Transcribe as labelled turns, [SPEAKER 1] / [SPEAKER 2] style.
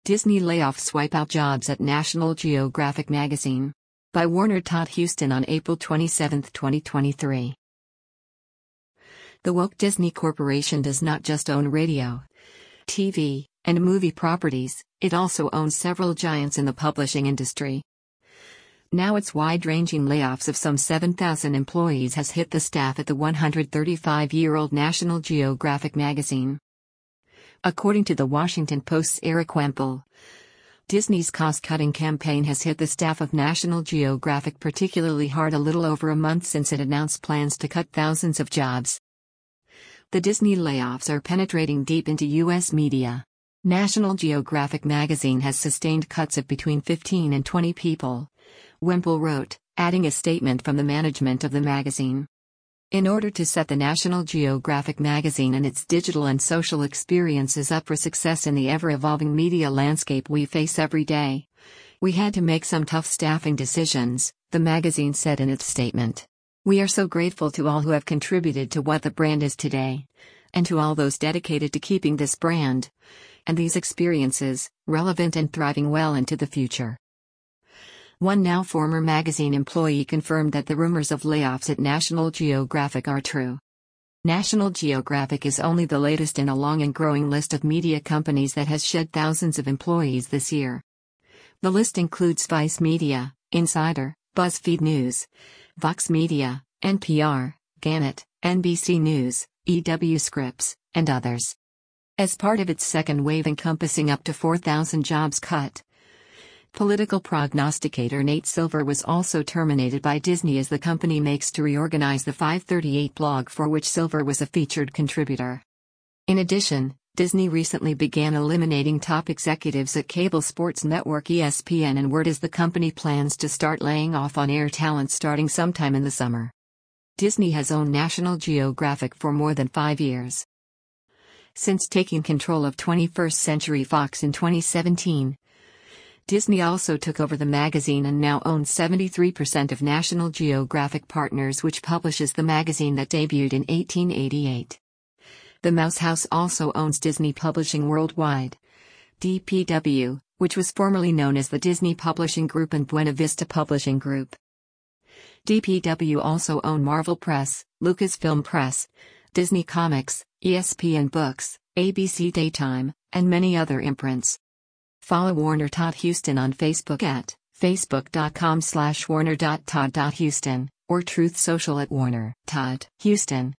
[SPEAKER 1] Disney layoffs wipe out jobs at National Geographic magazine. By Warner Todd Huston on April 27, 2023. The Walt Disney Corporation does not just own radio, TV, and movie properties, it also owns several giants in the publishing industry. Now its wide-ranging layoffs of some 7,000 employees has hit the staff at the 135-year-old National Geographic magazine. According to the Washington Post's Eric Wemple, Disney's cost-cutting campaign has hit the staff of National Geographic particularly hard a little over a month since it announced plans to cut thousands of jobs. The Disney layoffs are penetrating deep into U.S. media. National Geographic magazine has sustained cuts of between 15 and 20 people, Wemple wrote, adding a statement from the management of the magazine. In order to set the National Geographic magazine and its digital and social experiences up for success in the ever-evolving media landscape we face every day, we had to make some tough staffing decisions, the magazine said in its statement. We are so grateful to all who have contributed to what the brand is today, and to all those dedicated to keeping this brand and these experiences relevant and thriving well into the future. One now former magazine employee confirmed that the rumors of layoffs at National Geographic are true. National Geographic is only the latest in a long and growing list of media companies that has shed thousands of employees this year. The list includes Vice Media, Insider, BuzzFeed News, Vox Media, NPR, Gannett, NBC News, EW Scripps, and others. As part of its second wave encompassing up to 4,000 jobs cut, political prognosticator Nate Silver was also terminated by Disney as the company makes to reorganize the 538 blog for which Silver was a featured contributor. In addition, Disney recently began eliminating top executives at cable sports network ESPN, and word is the company plans to start laying off on-air talent starting sometime in the summer. Disney has owned National Geographic for more than 5 years. Since taking control of 21st Century Fox in 2017, Disney also took over the magazine and now owns 73% of National Geographic Partners, which publishes the magazine that debuted in 1888. The Mouse House also owns Disney Publishing Worldwide, DPW, which was formerly known as the Disney Publishing Group and Buena Vista Publishing Group. DPW also owned Marvel Press, Lucasfilm Press, Disney Comics, ESPN Books, ABC Daytime, and many other imprints. Follow Warner Todd Huston on Facebook at facebook.com/warner.todd.huston or Truth Social at Warner Todd Huston.